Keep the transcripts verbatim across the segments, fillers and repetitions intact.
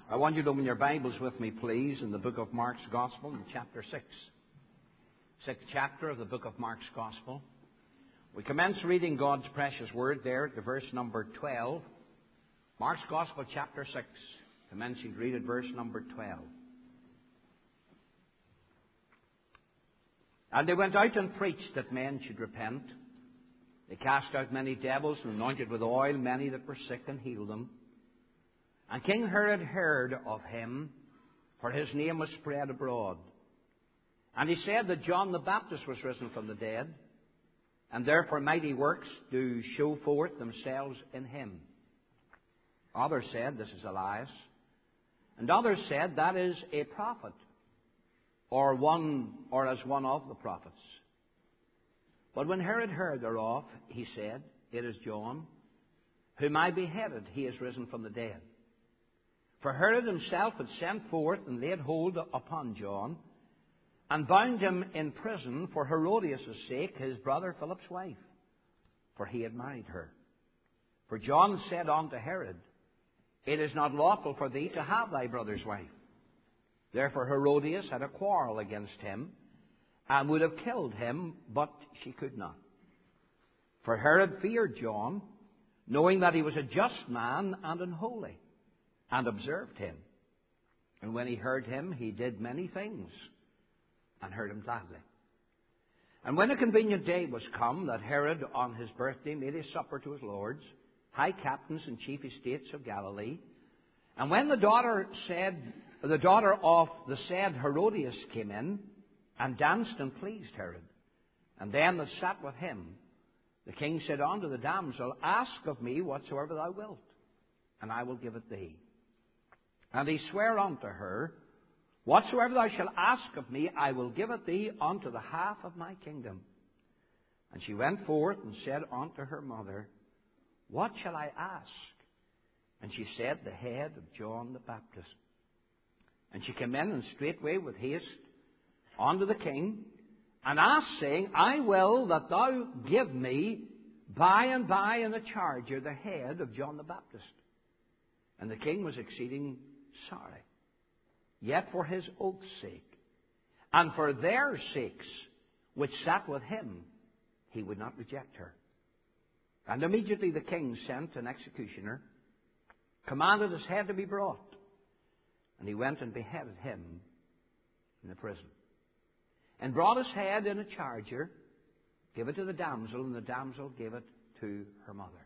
I want you to open your Bibles with me, please, in the book of Mark's Gospel, in chapter six. Sixth chapter of the book of Mark's Gospel. We commence reading God's precious word there at the verse number twelve. Mark's Gospel, chapter six, commencing to read at verse number twelve. And they went out and preached that men should repent. They cast out many devils and anointed with oil many that were sick and healed them. And King Herod heard of him, for his name was spread abroad. And he said that John the Baptist was risen from the dead, and therefore mighty works do show forth themselves in him. Others said, this is Elias. And others said, that is a prophet, or one, or as one of the prophets. But when Herod heard thereof, he said, it is John, whom I beheaded. He is risen from the dead. For Herod himself had sent forth and laid hold upon John, and bound him in prison for Herodias' sake, his brother Philip's wife, for he had married her. For John said unto Herod, it is not lawful for thee to have thy brother's wife. Therefore Herodias had a quarrel against him, and would have killed him, but she could not. For Herod feared John, knowing that he was a just man and an holy, and observed him. And when he heard him, he did many things, and heard him gladly. And when a convenient day was come, that Herod on his birthday made a supper to his lords, high captains and chief estates of Galilee. And when the daughter said, the daughter of the said Herodias came in, and danced and pleased Herod, and them that sat with him, the king said unto the damsel, ask of me whatsoever thou wilt, and I will give it thee. And he sware unto her, whatsoever thou shalt ask of me, I will give it thee unto the half of my kingdom. And she went forth and said unto her mother, what shall I ask? And she said, the head of John the Baptist. And she came in and straightway with haste unto the king, and asked, saying, I will that thou give me by and by in a charger the head of John the Baptist. And the king was exceeding sorry, yet for his oath's sake, and for their sakes which sat with him, he would not reject her. And immediately the king sent an executioner, commanded his head to be brought, and he went and beheaded him in the prison. And brought his head in a charger, gave it to the damsel, and the damsel gave it to her mother.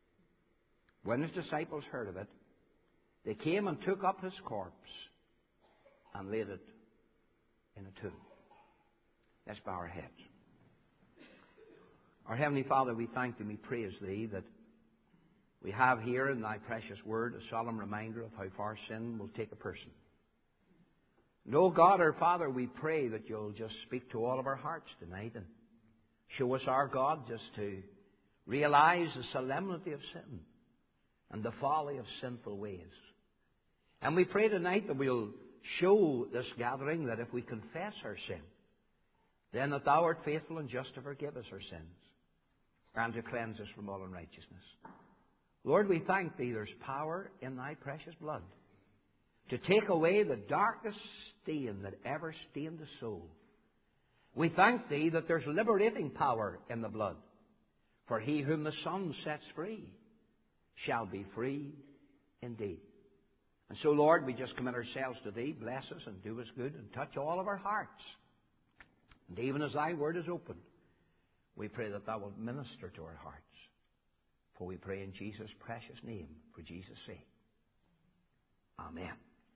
When his disciples heard of it, they came and took up his corpse and laid it in a tomb. Let's bow our heads. Our Heavenly Father, we thank Thee and we praise Thee that we have here in Thy precious word a solemn reminder of how far sin will take a person. And, oh God, our Father, we pray that You'll just speak to all of our hearts tonight and show us, our God, just to realize the solemnity of sin and the folly of sinful ways. And we pray tonight that we'll show this gathering that if we confess our sin, then that Thou art faithful and just to forgive us our sins and to cleanse us from all unrighteousness. Lord, we thank Thee there's power in Thy precious blood to take away the darkest stain that ever stained the soul. We thank Thee that there's liberating power in the blood. For he whom the Son sets free shall be free indeed. And so, Lord, we just commit ourselves to Thee. Bless us and do us good and touch all of our hearts. And even as Thy word is opened, we pray that Thou wilt minister to our hearts. For we pray in Jesus' precious name, for Jesus' sake. Amen.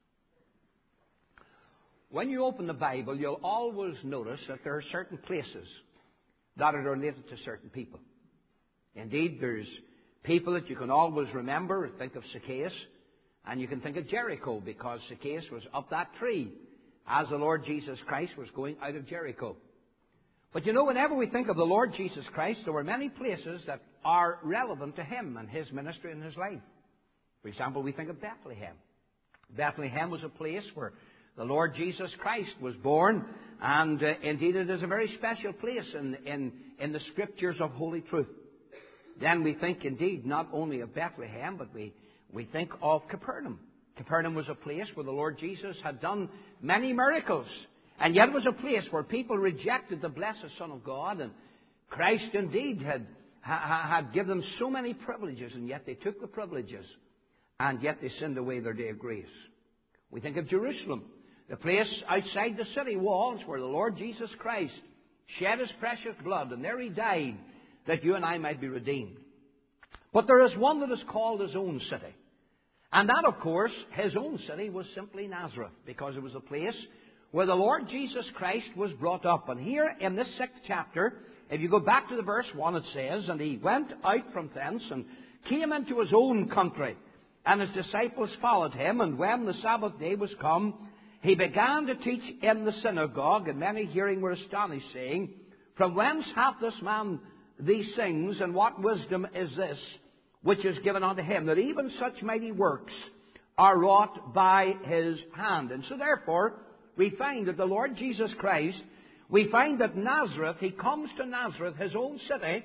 When you open the Bible, you'll always notice that there are certain places that are related to certain people. Indeed, there's people that you can always remember. Think of Zacchaeus. And you can think of Jericho, because Zacchaeus was up that tree as the Lord Jesus Christ was going out of Jericho. But you know, whenever we think of the Lord Jesus Christ, there were many places that are relevant to Him and His ministry and His life. For example, we think of Bethlehem. Bethlehem was a place where the Lord Jesus Christ was born, and uh, indeed it is a very special place in, in, in the Scriptures of Holy Truth. Then we think indeed not only of Bethlehem, but we, we think of Capernaum. Capernaum was a place where the Lord Jesus had done many miracles. And yet it was a place where people rejected the blessed Son of God. And Christ indeed had, ha, had given them so many privileges, and yet they took the privileges, and yet they sinned away their day of grace. We think of Jerusalem, the place outside the city walls where the Lord Jesus Christ shed His precious blood, and there He died that you and I might be redeemed. But there is one that is called His own city. And that, of course, His own city was simply Nazareth, because it was a place where the Lord Jesus Christ was brought up. And here in this sixth chapter, if you go back to the verse one, it says, "And He went out from thence and came into His own country, and His disciples followed Him. And when the Sabbath day was come, He began to teach in the synagogue, and many hearing were astonished, saying, From whence hath this man these things, and what wisdom is this which is given unto Him, that even such mighty works are wrought by His hand?" And so therefore, we find that the Lord Jesus Christ, we find that Nazareth, He comes to Nazareth, His own city,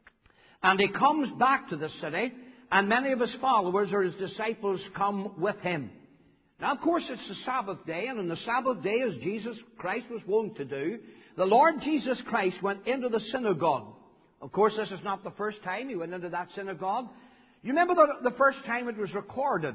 and He comes back to the city, and many of His followers or His disciples come with Him. Now, of course, it's the Sabbath day, and on the Sabbath day, as Jesus Christ was wont to do, the Lord Jesus Christ went into the synagogue. Of course, this is not the first time He went into that synagogue. You remember the, the first time it was recorded,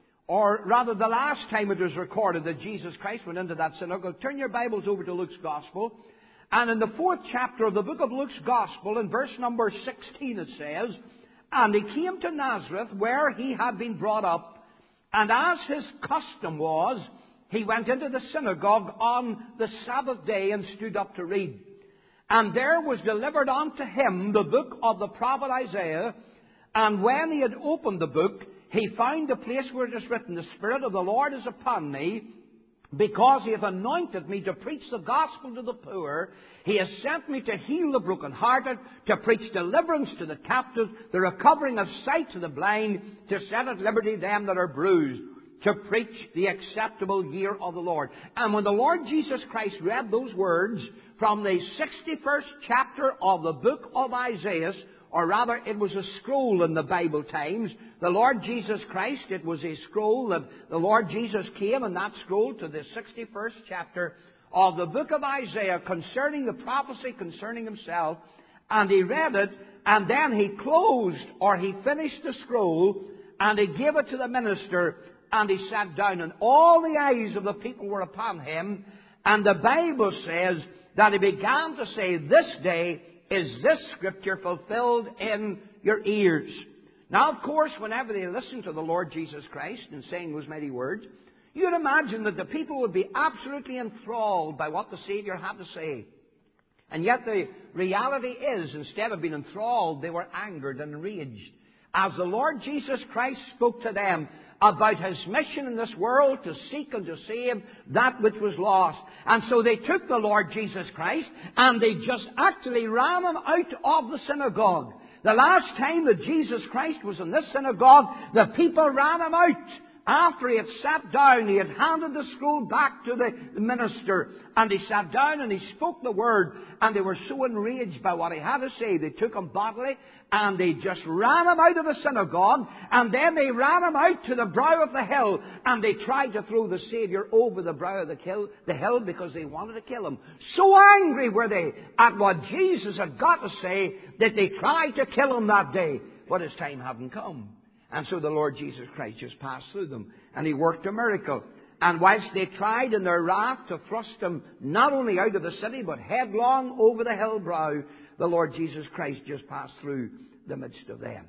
or rather the last time it was recorded that Jesus Christ went into that synagogue. Turn your Bibles over to Luke's Gospel. And in the fourth chapter of the book of Luke's Gospel, in verse number sixteen, it says, "And He came to Nazareth, where He had been brought up. And as His custom was, He went into the synagogue on the Sabbath day and stood up to read. And there was delivered unto Him the book of the prophet Isaiah. And when He had opened the book, He found the place where it is written, The Spirit of the Lord is upon me, because He hath anointed me to preach the gospel to the poor. He has sent me to heal the brokenhearted, to preach deliverance to the captives, the recovering of sight to the blind, to set at liberty them that are bruised, to preach the acceptable year of the Lord." And when the Lord Jesus Christ read those words from the sixty-first chapter of the book of Isaiah, or rather it was a scroll in the Bible times, the Lord Jesus Christ, it was a scroll that the Lord Jesus came in that scroll to the sixty-first chapter of the book of Isaiah concerning the prophecy concerning Himself, and He read it, and then He closed, or He finished the scroll, and He gave it to the minister, and He sat down, and all the eyes of the people were upon Him, and the Bible says that He began to say, "This day is this Scripture fulfilled in your ears." Now, of course, whenever they listened to the Lord Jesus Christ and saying those mighty words, you'd imagine that the people would be absolutely enthralled by what the Savior had to say. And yet the reality is, instead of being enthralled, they were angered and enraged, as the Lord Jesus Christ spoke to them about His mission in this world to seek and to save that which was lost. And so they took the Lord Jesus Christ and they just actually ran Him out of the synagogue. The last time that Jesus Christ was in this synagogue, the people ran Him out. After He had sat down, He had handed the scroll back to the minister, and He sat down and He spoke the word, and they were so enraged by what He had to say, they took Him bodily, and they just ran Him out of the synagogue, and then they ran Him out to the brow of the hill, and they tried to throw the Savior over the brow of the hill, the hill because they wanted to kill Him. So angry were they at what Jesus had got to say that they tried to kill Him that day, but His time hadn't come. And so the Lord Jesus Christ just passed through them, and He worked a miracle. And whilst they tried in their wrath to thrust Him not only out of the city, but headlong over the hill brow, the Lord Jesus Christ just passed through the midst of them.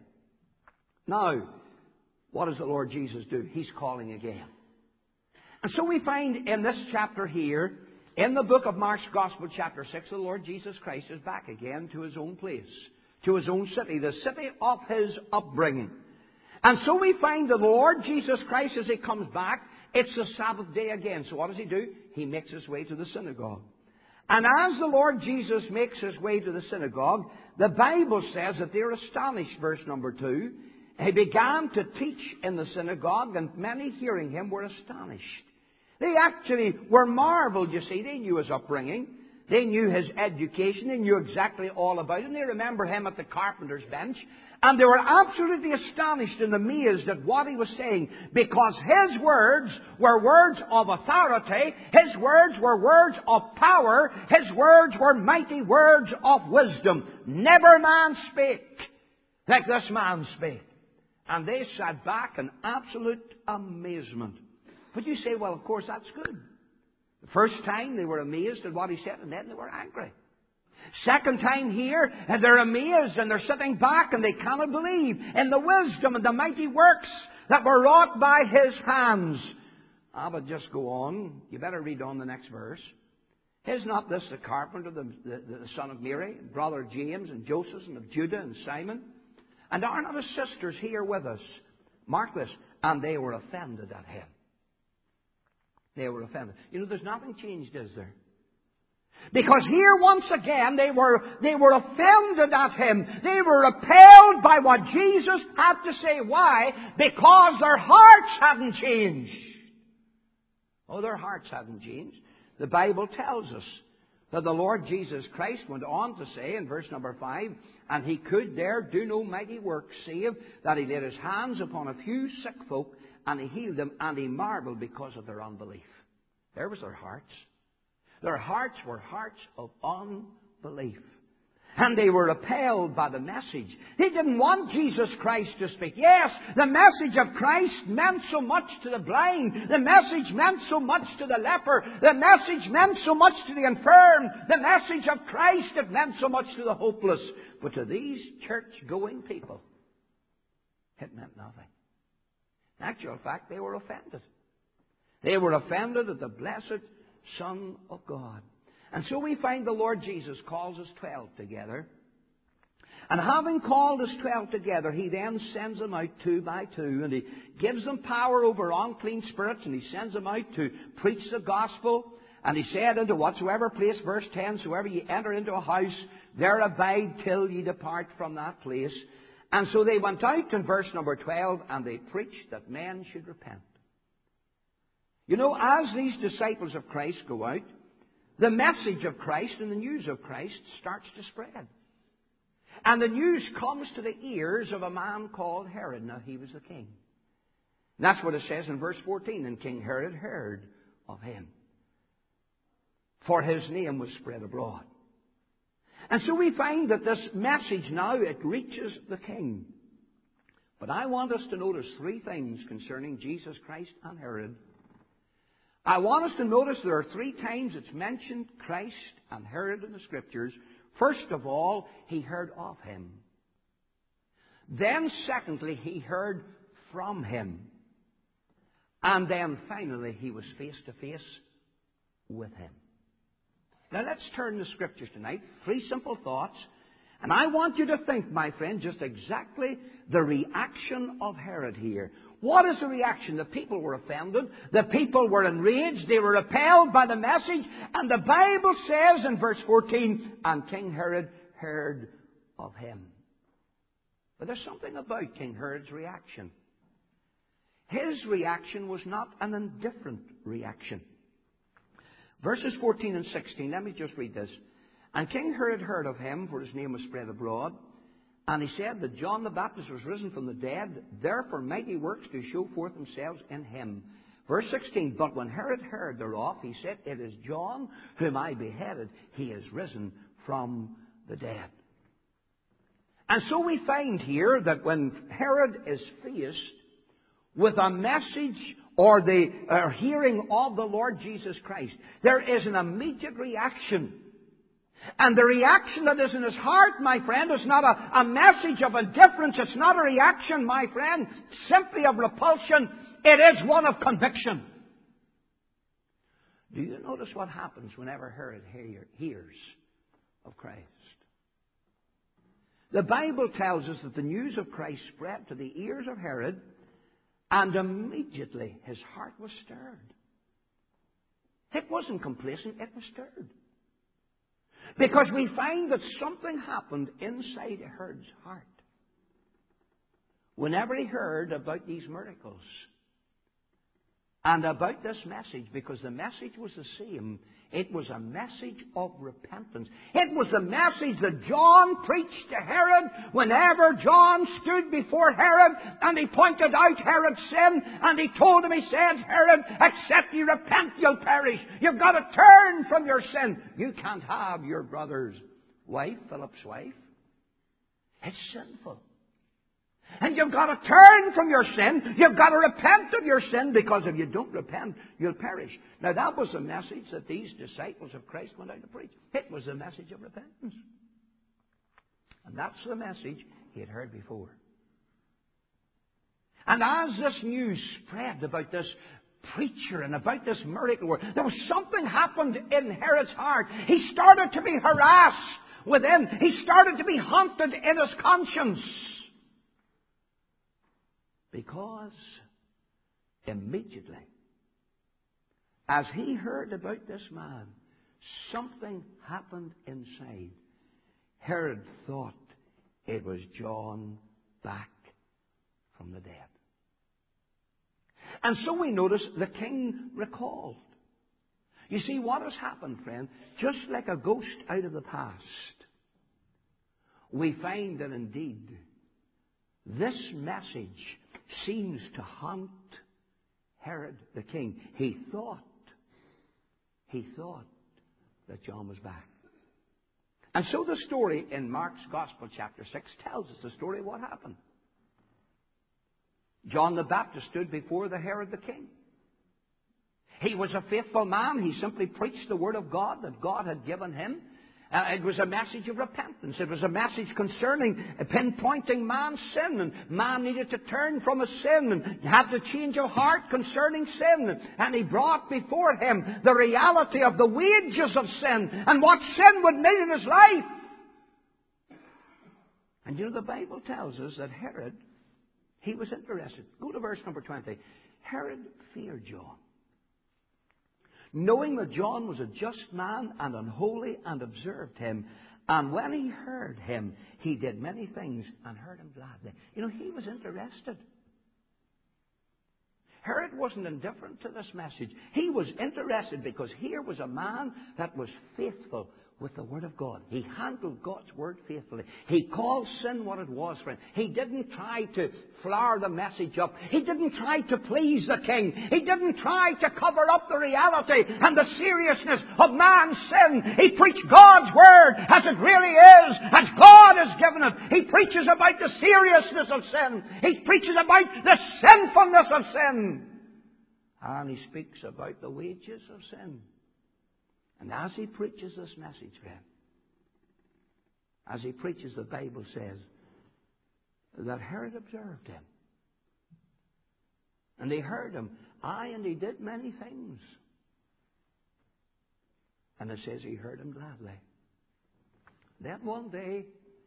Now, what does the Lord Jesus do? He's calling again. And so we find in this chapter here, in the book of Mark's Gospel, chapter six, the Lord Jesus Christ is back again to His own place, to His own city, the city of His upbringing. And so we find the Lord Jesus Christ, as He comes back, it's the Sabbath day again. So what does He do? He makes His way to the synagogue. And as the Lord Jesus makes His way to the synagogue, the Bible says that they're astonished, verse number two. He began to teach in the synagogue, and many hearing Him were astonished. They actually were marveled, you see. They knew His upbringing. They knew his education. They knew exactly all about him. They remember him at the carpenter's bench. And they were absolutely astonished and amazed at what he was saying, because his words were words of authority. His words were words of power. His words were mighty words of wisdom. Never man spake like this man spake. And they sat back in absolute amazement. But you say, well, of course, that's good. The first time they were amazed at what he said, and then they were angry. Second time here, and they're amazed, and they're sitting back, and they cannot believe in the wisdom and the mighty works that were wrought by his hands. Ah, but just go on. You better read on the next verse. Is not this the carpenter, the, the, the son of Mary, brother James, and Joseph, and of Judah, and Simon? And are not his sisters here with us? Mark this. And they were offended at him. They were offended. You know, there's nothing changed, is there? Because here, once again, they were, they were offended at him. They were repelled by what Jesus had to say. Why? Because their hearts hadn't changed. Oh, their hearts hadn't changed. The Bible tells us that the Lord Jesus Christ went on to say in verse number five, and he could there do no mighty work, save that he laid his hands upon a few sick folk, and he healed them, and he marveled because of their unbelief. There was their hearts. Their hearts were hearts of unbelief. And they were repelled by the message. They didn't want Jesus Christ to speak. Yes, the message of Christ meant so much to the blind. The message meant so much to the leper. The message meant so much to the infirm. The message of Christ, it meant so much to the hopeless. But to these church-going people, it meant nothing. In actual fact, they were offended. They were offended at the blessed Son of God. And so we find the Lord Jesus calls us twelve together. And having called us twelve together, he then sends them out two by two. And he gives them power over unclean spirits. And he sends them out to preach the gospel. And he said, into whatsoever place, verse ten, soever ye enter into a house, there abide till ye depart from that place. And so they went out in verse number twelve, and they preached that men should repent. You know, as these disciples of Christ go out, the message of Christ and the news of Christ starts to spread. And the news comes to the ears of a man called Herod. Now, he was the king. And that's what it says in verse fourteen. And King Herod heard of him, for his name was spread abroad. And so we find that this message now, it reaches the king. But I want us to notice three things concerning Jesus Christ and Herod. I want us to notice there are three times it's mentioned Christ and Herod in the Scriptures. First of all, he heard of him. Then, secondly, he heard from him. And then, finally, he was face to face with him. Now, let's turn to Scriptures tonight. Three simple thoughts. And I want you to think, my friend, just exactly the reaction of Herod here. What is the reaction? The people were offended. The people were enraged. They were repelled by the message. And the Bible says in verse fourteen, and King Herod heard of him. But there's something about King Herod's reaction. His reaction was not an indifferent reaction. Verses fourteen and sixteen, let me just read this. And King Herod heard of him, for his name was spread abroad. And he said that John the Baptist was risen from the dead, therefore mighty works do show forth themselves in him. Verse sixteen, but when Herod heard thereof, he said, it is John whom I beheaded. He is risen from the dead. And so we find here that when Herod is faced with a message or the uh, hearing of the Lord Jesus Christ, there is an immediate reaction. And the reaction that is in his heart, my friend, is not a, a message of indifference. It's not a reaction, my friend, simply of repulsion. It is one of conviction. Do you notice what happens whenever Herod hear, hears of Christ? The Bible tells us that the news of Christ spread to the ears of Herod, and immediately his heart was stirred. It wasn't complacent, it was stirred. Because we find that something happened inside Herod's heart whenever he heard about these miracles. And about this message, because the message was the same, it was a message of repentance. It was the message that John preached to Herod whenever John stood before Herod and he pointed out Herod's sin and he told him, he said, Herod, except you repent, you'll perish. You've got to turn from your sin. You can't have your brother's wife, Philip's wife. It's sinful. And you've got to turn from your sin. You've got to repent of your sin, because if you don't repent, you'll perish. Now that was the message that these disciples of Christ went out to preach. It was the message of repentance. And that's the message he had heard before. And as this news spread about this preacher and about this miracle work, there was something happened in Herod's heart. He started to be harassed within. He started to be haunted in his conscience. Because immediately, as he heard about this man, something happened inside. Herod thought it was John back from the dead. And so we notice the king recalled. You see, what has happened, friend, just like a ghost out of the past, we find that indeed this message seems to haunt Herod the king. He thought, he thought that John was back. And so the story in Mark's Gospel, chapter six, tells us the story of what happened. John the Baptist stood before the Herod the king. He was a faithful man. He simply preached the Word of God that God had given him. Uh, it was a message of repentance. It was a message concerning uh, pinpointing man's sin. And man needed to turn from his sin and had to change of heart concerning sin. And he brought before him the reality of the wages of sin and what sin would mean in his life. And you know, the Bible tells us that Herod, he was interested. Go to verse number twenty. Herod feared John, knowing that John was a just man and unholy, and observed him. And when he heard him, he did many things and heard him gladly. You know, he was interested. Herod wasn't indifferent to this message. He was interested because here was a man that was faithful with the Word of God. He handled God's Word faithfully. He called sin what it was, friend. He didn't try to flower the message up. He didn't try to please the king. He didn't try to cover up the reality and the seriousness of man's sin. He preached God's Word as it really is, as God has given it. He preaches about the seriousness of sin. He preaches about the sinfulness of sin. And he speaks about the wages of sin. And as he preaches this message, friend, as he preaches, the Bible says that Herod observed him. And he heard him. Aye, and he did many things. And it says he heard him gladly. Then one day,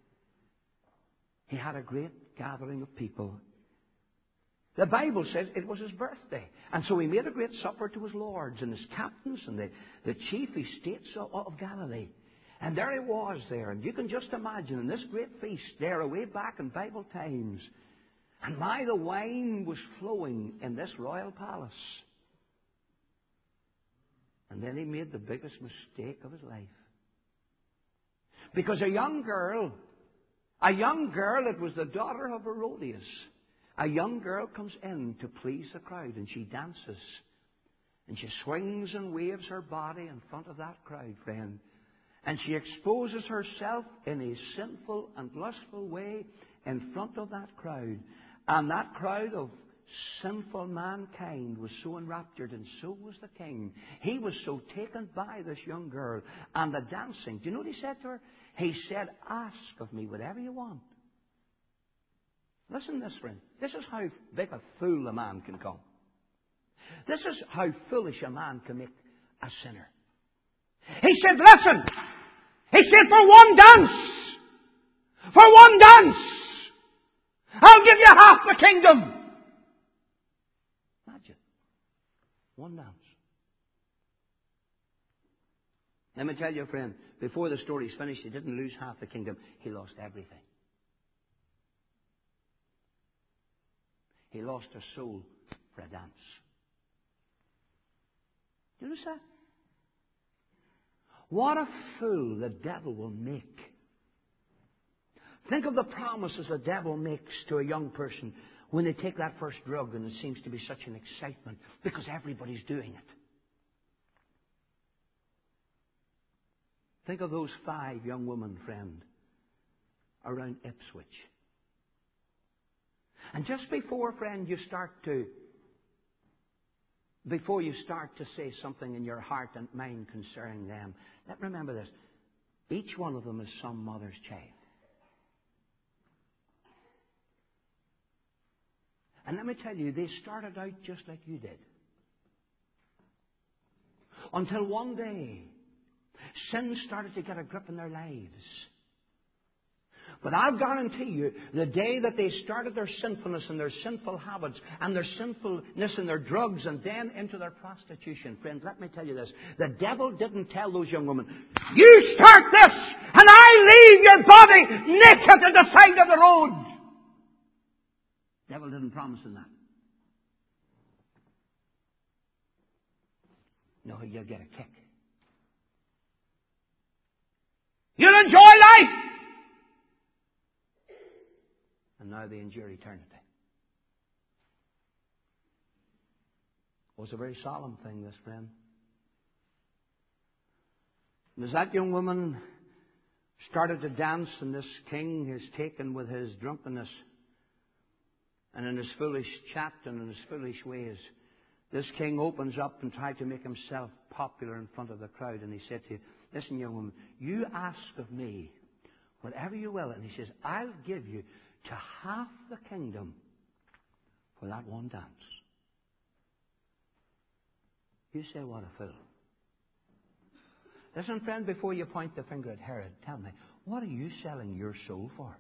he had a great gathering of people. The Bible says it was his birthday. And so he made a great supper to his lords and his captains and the, the chief estates of, of Galilee. And there he was there. And you can just imagine in this great feast there, away back in Bible times. And my, the wine was flowing in this royal palace. And then he made the biggest mistake of his life. Because a young girl, a young girl, it was the daughter of Herodias. A young girl comes in to please the crowd, and she dances. And she swings and waves her body in front of that crowd, friend. And she exposes herself in a sinful and lustful way in front of that crowd. And that crowd of sinful mankind was so enraptured, and so was the king. He was so taken by this young girl and the dancing. Do you know what he said to her? He said, "Ask of me whatever you want." Listen to this, friend. This is how big a fool a man can come. This is how foolish a man can make a sinner. He said, listen. He said, for one dance. For one dance. I'll give you half the kingdom. Imagine. One dance. Let me tell you, friend, before the story's finished, he didn't lose half the kingdom. He lost everything. He lost her soul for a dance. Do you notice that? What a fool the devil will make. Think of the promises the devil makes to a young person when they take that first drug and it seems to be such an excitement because everybody's doing it. Think of those five young women, friend, around Ipswich. And just before, friend, you start to, before you start to say something in your heart and mind concerning them, let remember this. Each one of them is some mother's child. And let me tell you, they started out just like you did. Until one day, sin started to get a grip in their lives. But I'll guarantee you, the day that they started their sinfulness and their sinful habits and their sinfulness and their drugs and then into their prostitution, friend, let me tell you this. The devil didn't tell those young women, you start this and I leave your body naked at the side of the road. The devil didn't promise them that. No, you'll get a kick. You'll enjoy life. And now they endure eternity. It was a very solemn thing, this, friend. And as that young woman started to dance, and this king is taken with his drunkenness and in his foolish chat and in his foolish ways, this king opens up and tried to make himself popular in front of the crowd. And he said to you, listen, young woman, you ask of me whatever you will. And he says, I'll give you to half the kingdom for that one dance. You say, what a fool. Listen, friend, before you point the finger at Herod, tell me, what are you selling your soul for?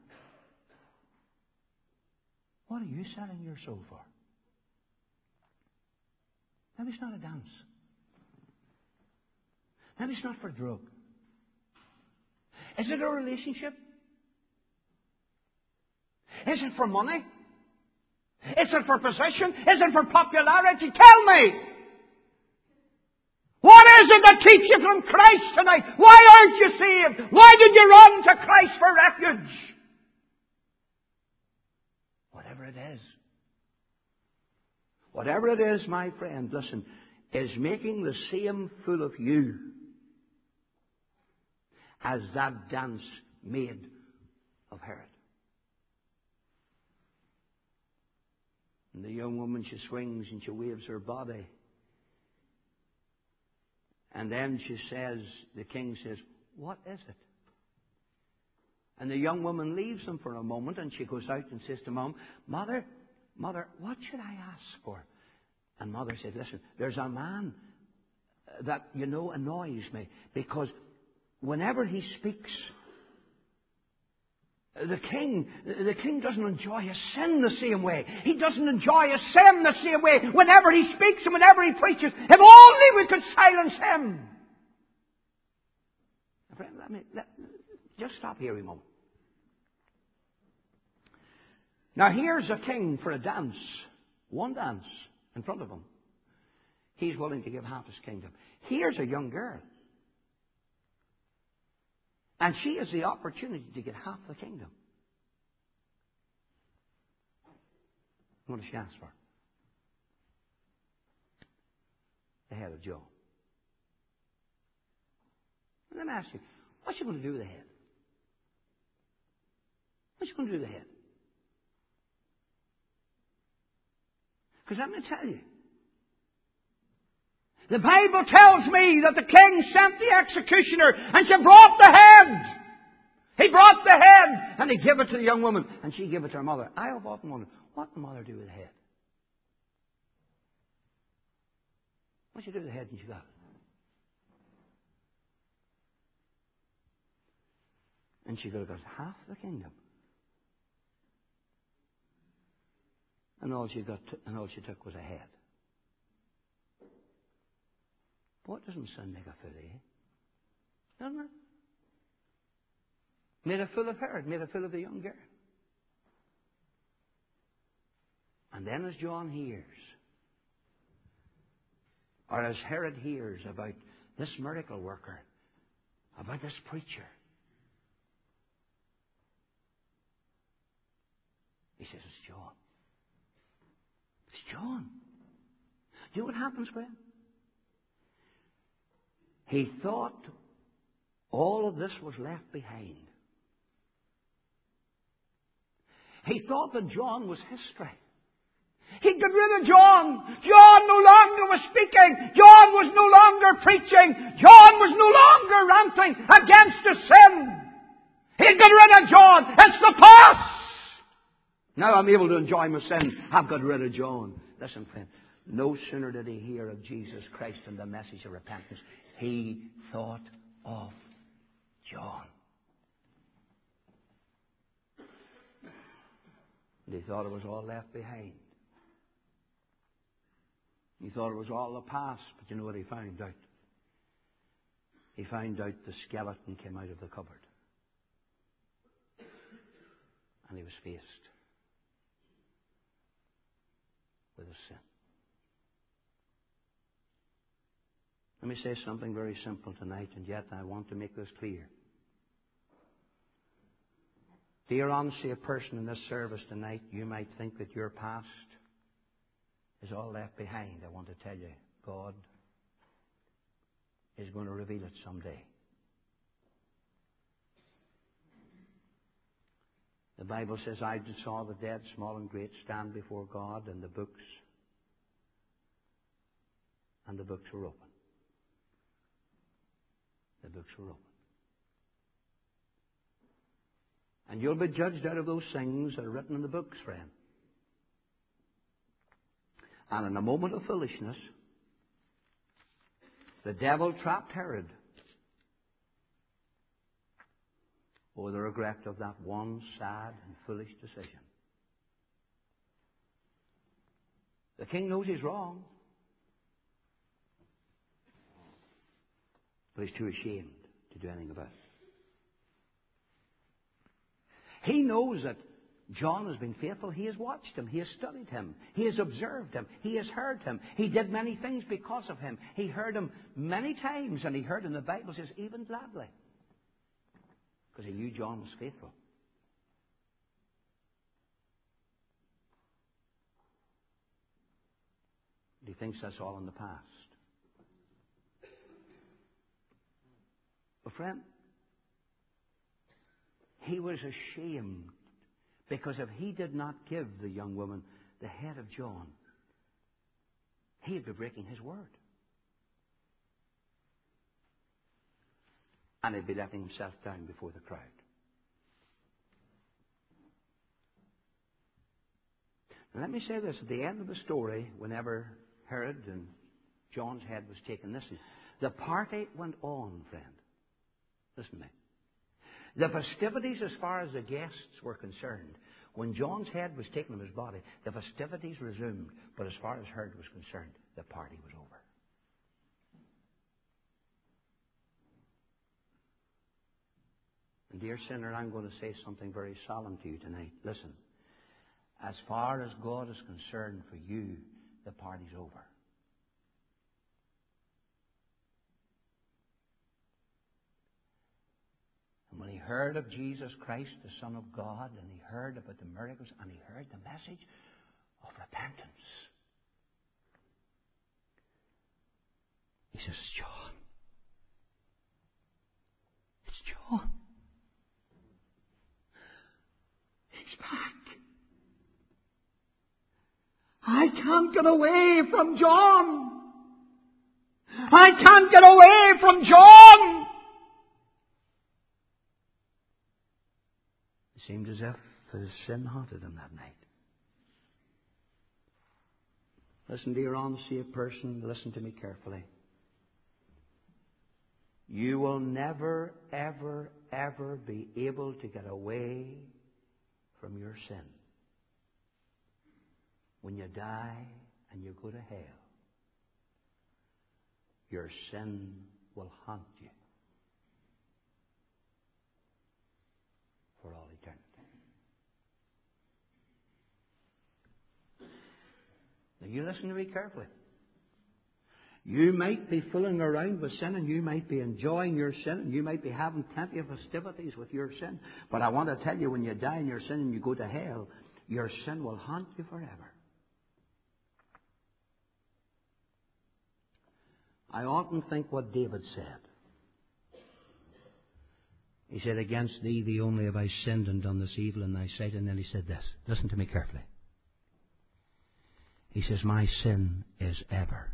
What are you selling your soul for? Maybe it's not a dance. Maybe it's not for a drug. Is it a relationship? Is it for money? Is it for position? Is it for popularity? Tell me! What is it that keeps you from Christ tonight? Why aren't you saved? Why did you run to Christ for refuge? Whatever it is. Whatever it is, my friend, listen, is making the same fool of you as that dance made of Herod. And the young woman, she swings and she waves her body. And then she says, the king says, what is it? And the young woman leaves him for a moment and she goes out and says to Mom, Mother, Mother, what should I ask for? And Mother said, listen, there's a man that, you know, annoys me because whenever he speaks, the king, the king doesn't enjoy his sin the same way. He doesn't enjoy his sin the same way whenever he speaks and whenever he preaches. If only we could silence him. Friend, let me, let, just stop here a moment. Now here's a king for a dance. One dance in front of him. He's willing to give half his kingdom. Here's a young girl. And she has the opportunity to get half the kingdom. What does she ask for? The head of Joe. And let me ask you, what's she going to do with the head? What's she going to do with the head? Because let me tell you, the Bible tells me that the king sent the executioner and she brought the head. He brought the head and he gave it to the young woman and she gave it to her mother. I have often wondered, what did the mother do with the head? What did she do with the head when she got it? And she could have got half the kingdom. And all she got, to, and all she took was a head. What doesn't sin make a fool of you? Doesn't it? Made a fool of Herod, made a fool of the young girl. And then as John hears, or as Herod hears about this miracle worker, about this preacher, he says, it's John. It's John. Do you know what happens, friend? He thought all of this was left behind. He thought that John was history. He got rid of John. John no longer was speaking. John was no longer preaching. John was no longer ranting against the sin. He got rid of John. It's the past. Now I'm able to enjoy my sin. I've got rid of John. Listen, friend. No sooner did he hear of Jesus Christ and the message of repentance, he thought of John. And he thought it was all left behind. He thought it was all the past. But you know what he found out? He found out the skeleton came out of the cupboard. And he was faced with his sin. Let me say something very simple tonight, and yet I want to make this clear. Dear unsaved person in this service tonight, you might think that your past is all left behind. I want to tell you, God is going to reveal it someday. The Bible says, I saw the dead, small and great, stand before God, and the books, and the books were open. The books were open. And you'll be judged out of those things that are written in the books, friend. And in a moment of foolishness, the devil trapped Herod over the regret of that one sad and foolish decision. The king knows he's wrong, but he's too ashamed to do anything about it. He knows that John has been faithful. He has watched him. He has studied him. He has observed him. He has heard him. He did many things because of him. He heard him many times, and he heard him, the Bible says, even gladly. Because he knew John was faithful. But he thinks that's all in the past. But friend, he was ashamed because if he did not give the young woman the head of John, he'd be breaking his word. And he'd be letting himself down before the crowd. Now let me say this. At the end of the story, whenever Herod and John's head was taken, listen, the party went on, friend. Listen to me. The festivities, as far as the guests were concerned, when John's head was taken of his body, the festivities resumed. But as far as Herod was concerned, the party was over. And dear sinner, I'm going to say something very solemn to you tonight. Listen, as far as God is concerned for you, the party's over. And when he heard of Jesus Christ, the Son of God, and he heard about the miracles, and he heard the message of repentance, he says, John. It's John. He's back. I can't get away from John. I can't get away from John. It seemed as if his sin haunted him that night. Listen, dear unsaved person, listen to me carefully. You will never, ever, ever be able to get away from your sin. When you die and you go to hell, your sin will haunt you for all eternity. Now you listen to me carefully. You might be fooling around with sin, and you might be enjoying your sin, and you might be having plenty of festivities with your sin. But I want to tell you, when you die in your sin and you go to hell, your sin will haunt you forever. I often think what David said. He said, against thee, thee only have I sinned and done this evil in thy sight. And then he said this. Listen to me carefully. He says, my sin is ever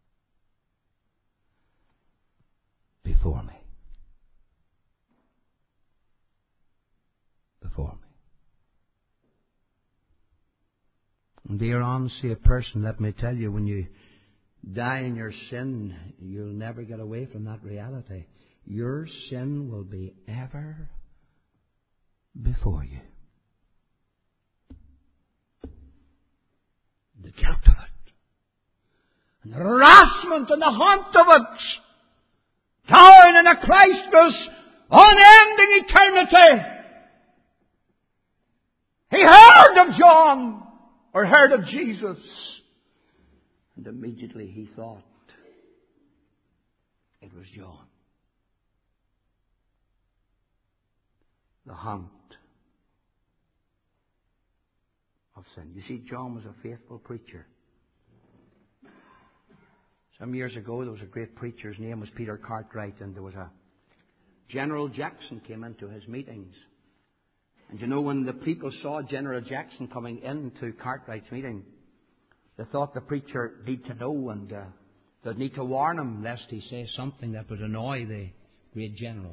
before me. Before me. And dear unsaved person, let me tell you, when you die in your sin, you'll never get away from that reality. Your sin will be ever before you. The guilt of it, and the harassment and the haunt of it, down in a Christless, unending eternity. He heard of John, or heard of Jesus, and immediately he thought it was John. The haunt of sin. You see, John was a faithful preacher. Some years ago, there was a great preacher. His name was Peter Cartwright, and there was a General Jackson came into his meetings. And you know, when the people saw General Jackson coming into Cartwright's meeting, they thought the preacher need to know, and uh, they'd need to warn him lest he say something that would annoy the great general.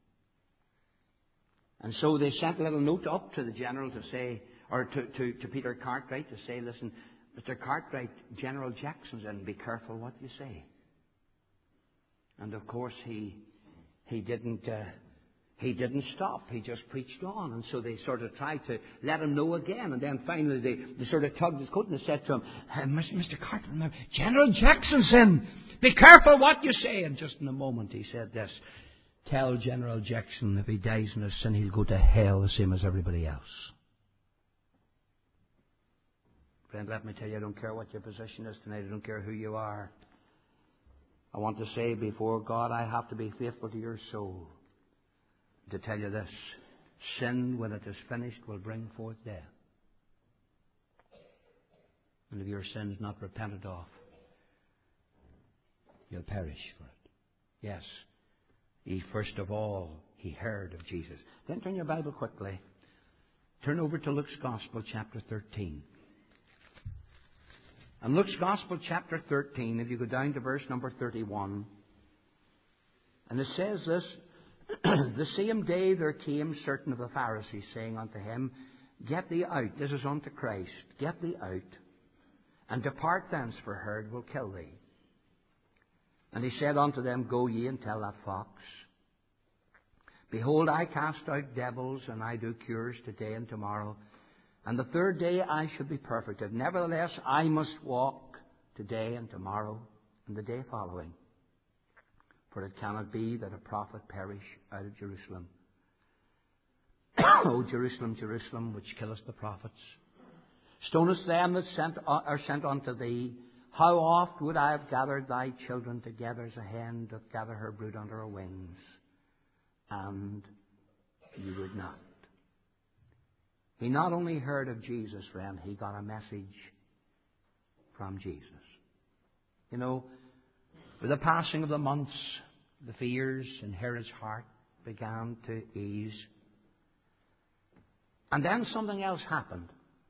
And so they sent a little note up to the general to say, or to, to, to Peter Cartwright to say, listen, Mister Cartwright, General Jackson's in, be careful what you say. And of course he he didn't uh, he didn't stop. He just preached on. And so they sort of tried to let him know again. And then finally they, they sort of tugged his coat and they said to him, hey, Mister Cartwright, General Jackson's in. Be careful what you say. And just in a moment he said this. Tell General Jackson if he dies in his sin, he'll go to hell the same as everybody else. Friend, let me tell you, I don't care what your position is tonight. I don't care who you are. I want to say before God, I have to be faithful to your soul. To tell you this, sin, when it is finished, will bring forth death. And if your sin is not repented of, you'll perish for it. Yes. He, first of all, he heard of Jesus. Then turn your Bible quickly. Turn over to Luke's Gospel, chapter thirteen. And Luke's Gospel, chapter thirteen, if you go down to verse number thirty-one. And it says this, the same day there came certain of the Pharisees, saying unto him, get thee out. This is unto Christ. Get thee out, and depart thence, for Herod will kill thee. And he said unto them, go ye and tell that fox, behold, I cast out devils, and I do cures today and tomorrow, and the third day I shall be perfected. Nevertheless, I must walk today and tomorrow and the day following. For it cannot be that a prophet perish out of Jerusalem. O Jerusalem, Jerusalem, which killest the prophets, stonest them that sent, are sent unto thee. How oft would I have gathered thy children together as a hen doth gather her brood under her wings, and you would not. He not only heard of Jesus, friend, he got a message from Jesus. You know, with the passing of the months, the fears in Herod's heart began to ease. And then something else happened.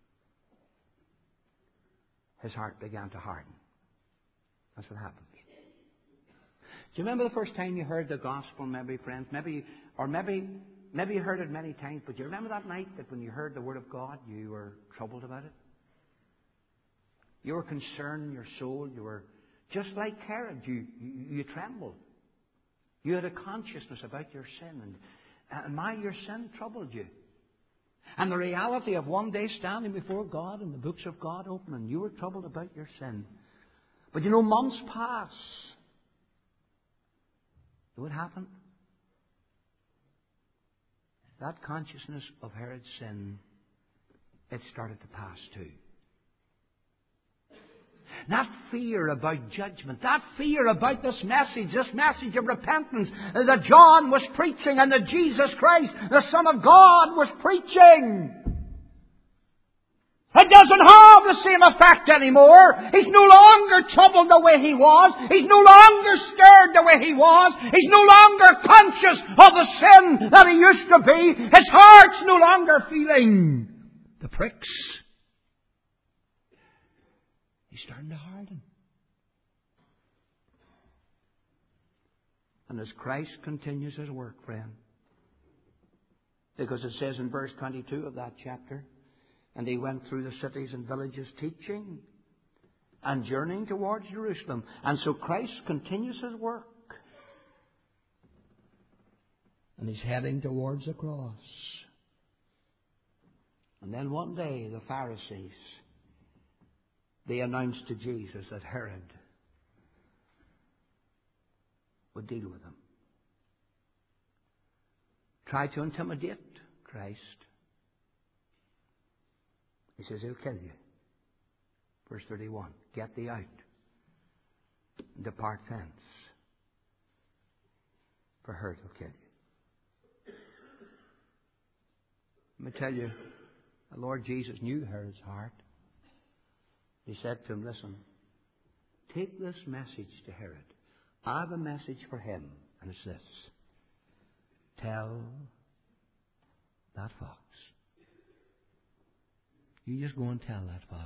His heart began to harden. That's what happens. Do you remember the first time you heard the gospel, maybe, friends? Maybe, or maybe, maybe you heard it many times, but do you remember that night that when you heard the word of God, you were troubled about it? You were concerned in your soul. You were just like Herod. You, you, you trembled. You had a consciousness about your sin, and, and my, your sin troubled you. And the reality of one day standing before God and the books of God open, and you were troubled about your sin. But you know, months pass. What happened? That consciousness of Herod's sin, it started to pass too. That fear about judgment, that fear about this message, this message of repentance that John was preaching and that Jesus Christ, the Son of God, was preaching. It doesn't have the same effect anymore. He's no longer troubled the way he was. He's no longer scared the way he was. He's no longer conscious of the sin that he used to be. His heart's no longer feeling the pricks. He's starting to harden. And as Christ continues His work, friend, because it says in verse twenty-two of that chapter, and He went through the cities and villages teaching and journeying towards Jerusalem. And so Christ continues His work. And He's heading towards the cross. And then one day the Pharisees, they announced to Jesus that Herod would deal with him. Try to intimidate Christ. He says, he'll kill you. Verse thirty-one, get thee out. Depart thence. For Herod will kill you. Let me tell you, the Lord Jesus knew Herod's heart. He said to him, listen, take this message to Herod. I have a message for him, and it's this. Tell that fox. You just go and tell that fox.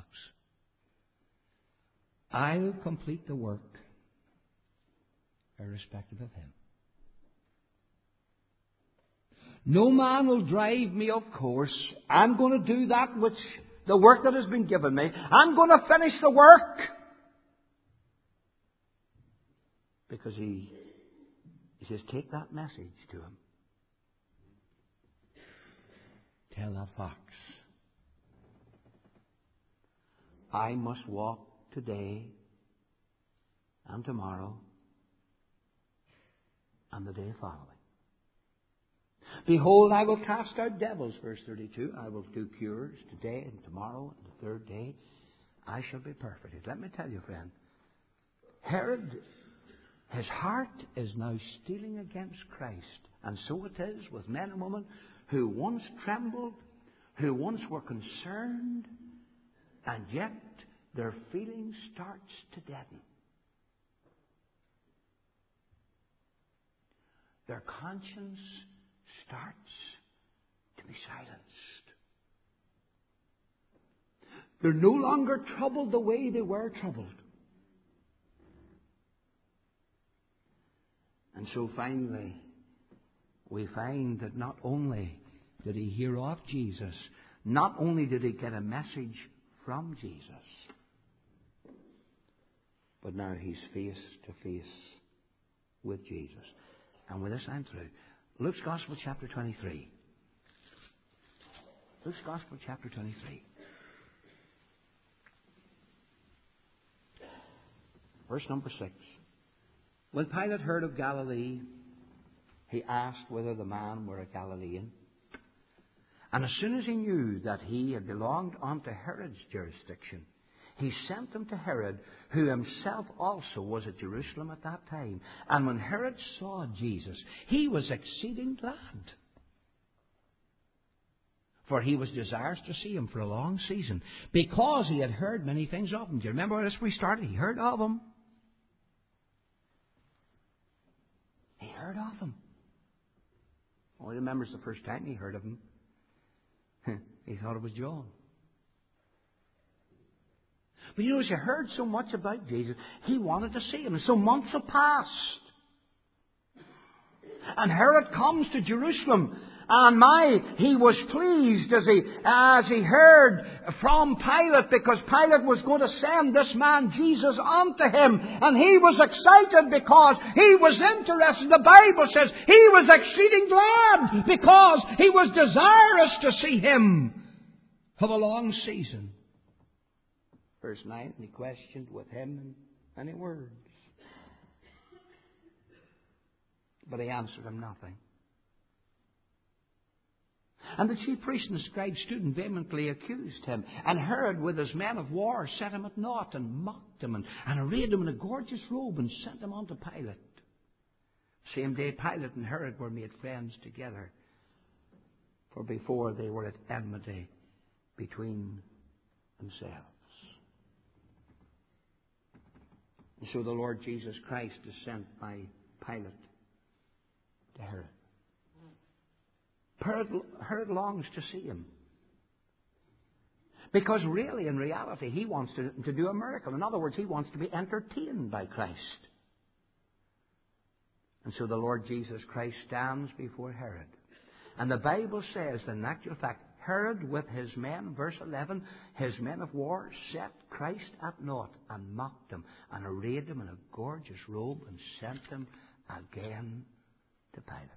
I'll complete the work irrespective of him. No man will drive me, of course. I'm going to do that which the work that has been given me. I'm going to finish the work. Because he, he says, take that message to him. Tell that fox, I must walk today and tomorrow and the day following. Behold, I will cast out devils, verse thirty-two. I will do cures today and tomorrow and the third day. I shall be perfect. Let me tell you, friend, Herod, his heart is now steeling against Christ. And so it is with men and women who once trembled, who once were concerned, and yet their feeling starts to deaden. Their conscience starts to be silenced. They're no longer troubled the way they were troubled. And so finally, we find that not only did he hear of Jesus, not only did he get a message from Jesus, but now he's face to face with Jesus. And with this I'm through. Luke's Gospel, chapter twenty-three. Luke's Gospel, chapter twenty-three. Verse number six. When Pilate heard of Galilee, he asked whether the man were a Galilean. And as soon as he knew that he had belonged unto Herod's jurisdiction, he sent him to Herod, who himself also was at Jerusalem at that time. And when Herod saw Jesus, he was exceeding glad, for he was desirous to see him for a long season, because he had heard many things of him. Do you remember as we started? He heard of him. He heard of him. Oh, he remembers the first time he heard of him. He thought it was John. But you know, as you heard so much about Jesus, he wanted to see him. And so months have passed. And Herod comes to Jerusalem. And my, he was pleased as he, as he heard from Pilate, because Pilate was going to send this man Jesus unto him. And he was excited because he was interested. The Bible says he was exceeding glad because he was desirous to see him of a long season. Verse nine, and he questioned with him in many words. But he answered him nothing. And the chief priests and the scribes stood and vehemently accused him. And Herod, with his men of war, set him at naught and mocked him and, and arrayed him in a gorgeous robe and sent him on to Pilate. Same day Pilate and Herod were made friends together. For before they were at enmity between themselves. And so the Lord Jesus Christ is sent by Pilate to Herod. Herod, Herod longs to see him. Because really, in reality, he wants to, to do a miracle. In other words, he wants to be entertained by Christ. And so the Lord Jesus Christ stands before Herod. And the Bible says that in actual fact, Herod with his men, verse eleven, his men of war, set Christ at naught and mocked him and arrayed him in a gorgeous robe and sent him again to Pilate.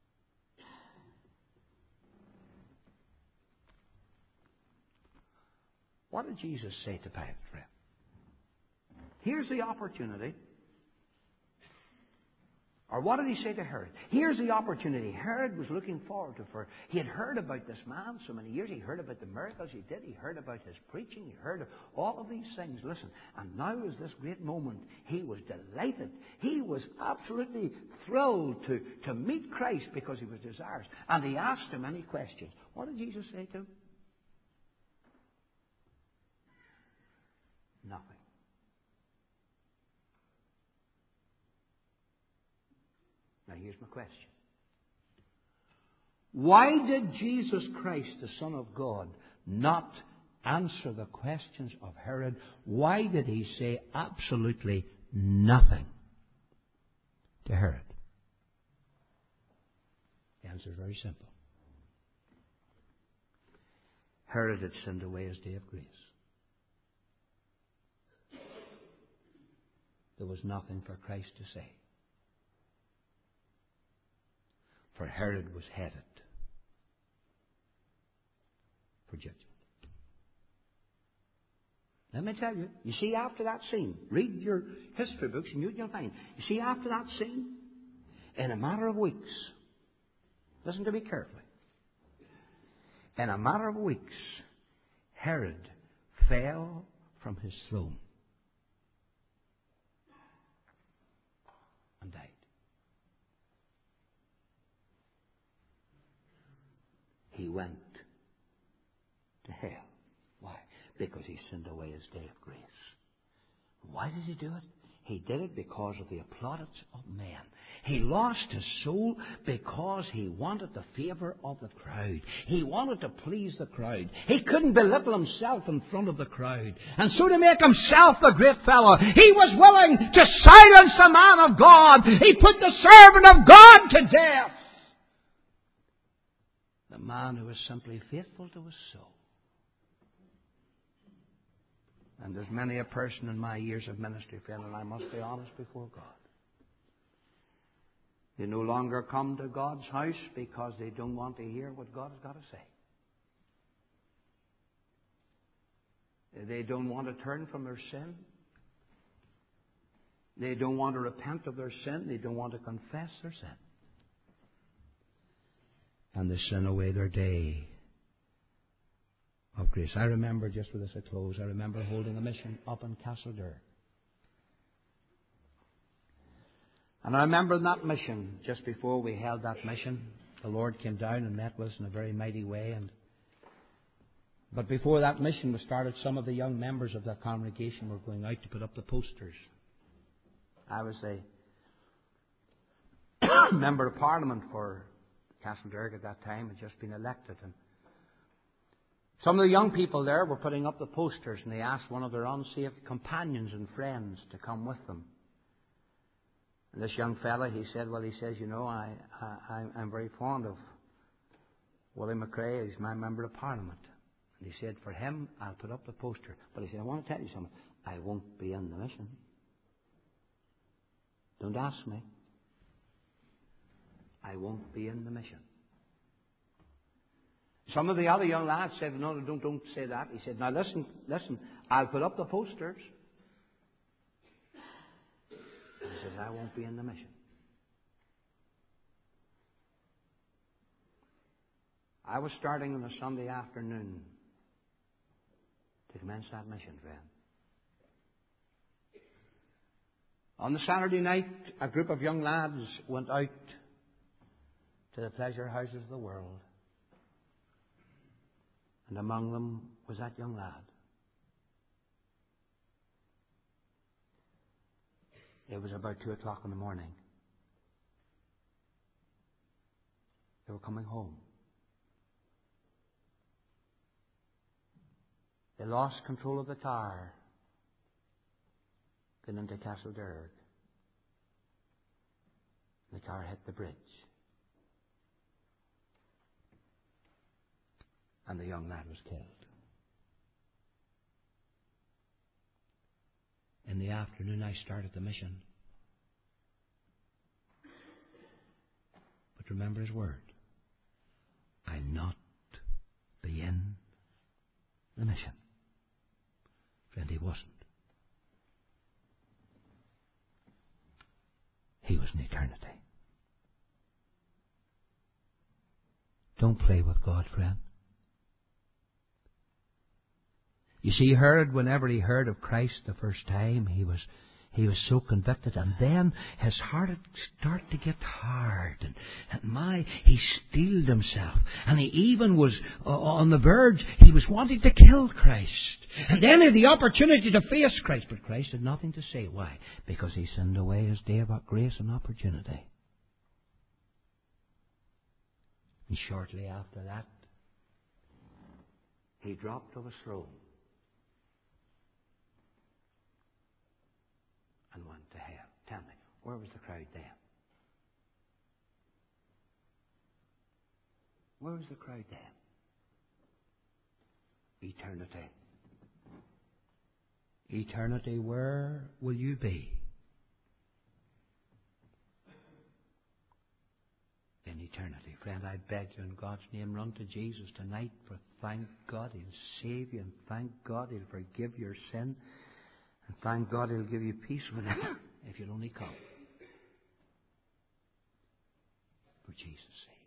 What did Jesus say to Pilate, friend? Here's the opportunity. Or what did he say to Herod? Here's the opportunity. Herod was looking forward to for. He had heard about this man so many years. He heard about the miracles he did. He heard about his preaching. He heard of all of these things. Listen, and now is this great moment. He was delighted. He was absolutely thrilled to, to meet Christ because he was desirous. And he asked him any questions. What did Jesus say to him? Nothing. Now here's my question. Why did Jesus Christ, the Son of God, not answer the questions of Herod? Why did he say absolutely nothing to Herod? The answer is very simple. Herod had sinned away his day of grace. There was nothing for Christ to say. For Herod was headed for judgment. Let me tell you, you see after that scene, read your history books and you'll find, you see after that scene, in a matter of weeks, listen to me carefully, in a matter of weeks, Herod fell from his throne and died. He went to hell. Why? Because he sinned away his day of grace. Why did he do it? He did it because of the plaudits of men. He lost his soul because he wanted the favour of the crowd. He wanted to please the crowd. He couldn't belittle himself in front of the crowd. And so to make himself the great fellow, he was willing to silence the man of God. He put the servant of God to death. The man who was simply faithful to his soul. And there's many a person in my years of ministry, friend, and I must be honest before God. They no longer come to God's house because they don't want to hear what God has got to say. They don't want to turn from their sin. They don't want to repent of their sin. They don't want to confess their sin. And they sin away their day of grace. I remember, just with this I close, I remember holding a mission up in Castledare. And I remember in that mission, just before we held that mission, the Lord came down and met with us in a very mighty way. And But before that mission was started, some of the young members of that congregation were going out to put up the posters. I was a member of Parliament for Castledare at that time, had just been elected. And some of the young people there were putting up the posters, and they asked one of their unsaved companions and friends to come with them. And this young fella, he said, well, he says, you know, I, I, I'm very fond of Willie McRae. He's my member of Parliament. And he said, for him, I'll put up the poster. But he said, I want to tell you something. I won't be in the mission. Don't ask me. I won't be in the mission. Some of the other young lads said, no, don't, don't say that. He said, now listen, listen, I'll put up the posters. He says, I won't be in the mission. I was starting on a Sunday afternoon to commence that mission, friend. On the Saturday night, a group of young lads went out to the pleasure houses of the world. And among them was that young lad. It was about two o'clock in the morning. They were coming home. They lost control of the car going into Castlederg. The car hit the bridge. And the young lad was killed. In the afternoon, I started the mission. But remember his word. I'll not be in the mission. Friend, he wasn't. He was in eternity. Don't play with God, friend. You see, Herod, whenever he heard of Christ the first time, he was he was so convicted, and then his heart had started to get hard, and, and my, he steeled himself, and he even was uh, on the verge, he was wanting to kill Christ. And then he had the opportunity to face Christ, but Christ had nothing to say. Why? Because he sinned away his day of grace and opportunity. And shortly after that, he dropped to his throne and went to hell. Tell me, where was the crowd then? Where was the crowd then? Eternity. Eternity, where will you be? In eternity. Friend, I beg you in God's name, run to Jesus tonight, for thank God He'll save you, and thank God He'll forgive your sin, and thank God He'll give you peace with Him if you'll only come. For Jesus' sake.